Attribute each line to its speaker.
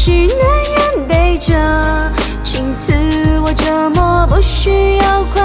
Speaker 1: 许男人背着，请赐我折磨，不需要快